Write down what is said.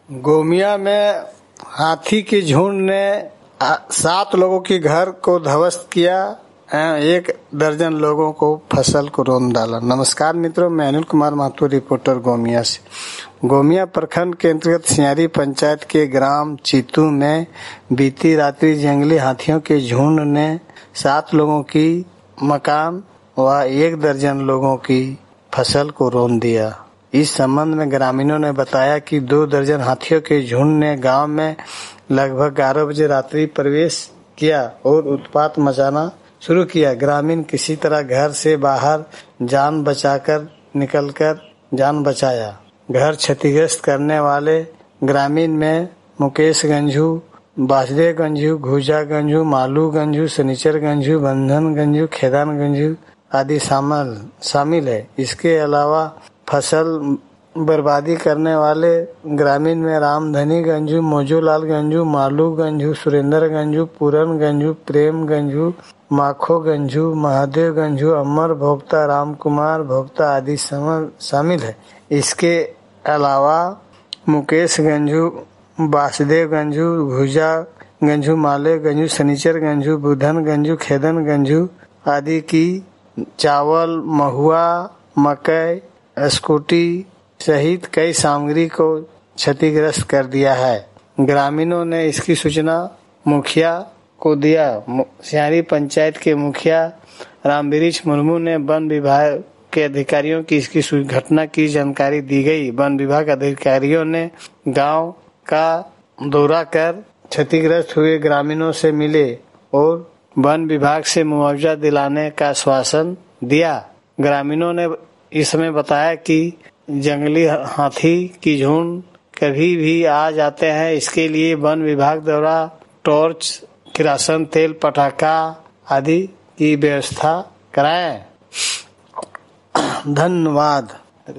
गोमिया में हाथी के झुंड ने 7 लोगों के घर को ध्वस्त किया, 1 दर्जन लोगों को फसल को रौंद डाला। नमस्कार मित्रों, मैं अनिल कुमार महतो, रिपोर्टर गोमिया से। गोमिया प्रखंड के अंतर्गत सियारी पंचायत के ग्राम चीतू में बीती रात्रि जंगली हाथियों के झुंड ने 7 लोगों की मकान व 1 दर्जन लोगों की फसल को रौंद दिया। इस संबंध में ग्रामीणों ने बताया कि 2 दर्जन हाथियों के झुंड ने गांव में लगभग 11 बजे रात्रि प्रवेश किया और उत्पात मचाना शुरू किया। ग्रामीण किसी तरह घर से बाहर जान बचाकर जान बचाया। घर क्षतिग्रस्त करने वाले ग्रामीण में मुकेश गंजू, वासुदेव गंजू, घुजा गंजू, मालू गंजू, शनिचर गंजू, बंधन गंजू, खेदान गंजू आदि शामिल है। इसके अलावा फसल बर्बादी करने वाले ग्रामीण में रामधनी गंजू, मोजूलाल गंजू, मालू गंजू, सुरेंद्र गंजू, पूरन गंजू, प्रेम गंजू, माखो गंजू, महादेव गंजू, अमर भोक्ता, राम कुमार भोक्ता आदि शामिल है। इसके अलावा मुकेश गंजू, वासुदेव गंजू, घुजा गंजू, माले गंजू, शनिचर गंजू, बुधन गंजू, खेदन गंजू आदि की चावल, महुआ, मकई, स्कूटी सहित कई सामग्री को क्षतिग्रस्त कर दिया है। ग्रामीणों ने इसकी सूचना मुखिया को दिया। सियारी पंचायत के मुखिया रामवृक्ष मुर्मू ने वन विभाग के अधिकारियों की इसकी घटना की जानकारी दी गई। वन विभाग अधिकारियों ने गांव का दौरा कर क्षतिग्रस्त हुए ग्रामीणों से मिले और वन विभाग से मुआवजा दिलाने का आश्वासन दिया। ग्रामीणों ने इस समय बताया कि जंगली हाथी की झुंड कभी भी आ जाते हैं, इसके लिए वन विभाग द्वारा टॉर्च, किरासन तेल, पटाखा आदि की व्यवस्था कराएं। धन्यवाद।